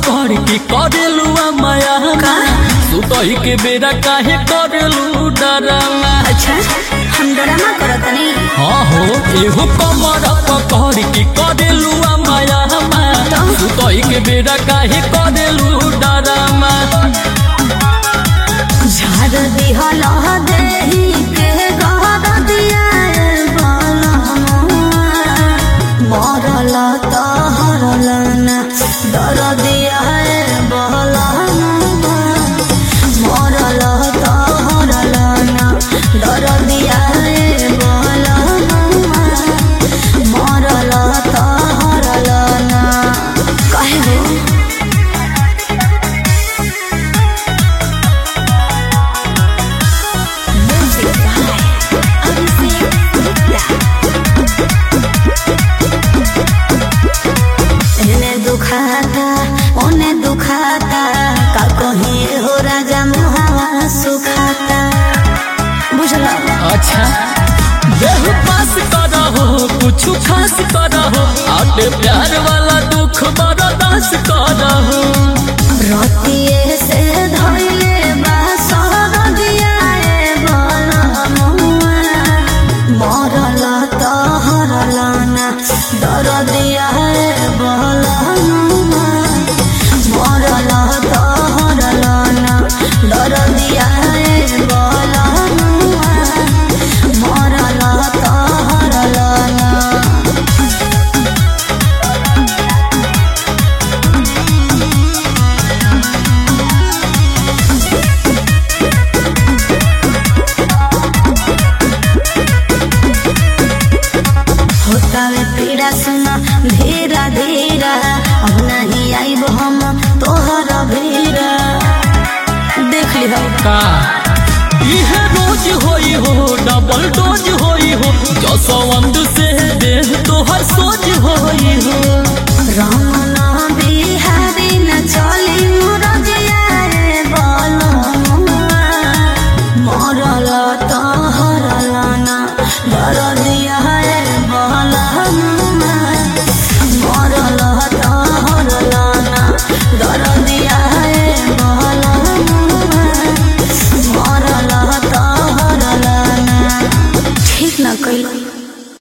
पकड़ के करेलुआ माया सुतही के बेरा काहे करेलू डरावा। अच्छा हम ड्रामा करत नहीं। हाँ हो एहो कमर पकड़ के करेलुआ माया सुतही के बेरा काहे करेलू डरावा। झाड़ दिहल देही के गहर दिया मरल तो हरल ना दर दिया मरल तो हरल ना दर दिया मरल तो हरल ना कहे दुखाता उन्हें दुखाता का कहीं हो राजा मुहावा सुखाता बुझला। अच्छा देह पास करहो कुछ खास करहो आटे प्यार वाला दुख बर्दाश्त करहो। रतिये से धइले बासर दिया मरल तो हरल ना दर दिया मरल तो हरल ना दर दिया मरल तो हरल ना। होतावे पीड़ा सुना धीरा धीरा अब नहीं आईब हम तोहर भीरा देख ली का इहे रोज होई हो डबल डोज होई हो जसवंत से देह तोहर सोच होई हो। रमना बिहारी न चली मुरजिया मरल तो हरल ना डर दिया मरल तो हरल ना डर दिया मरल तो हरल ना ठीक न कैल।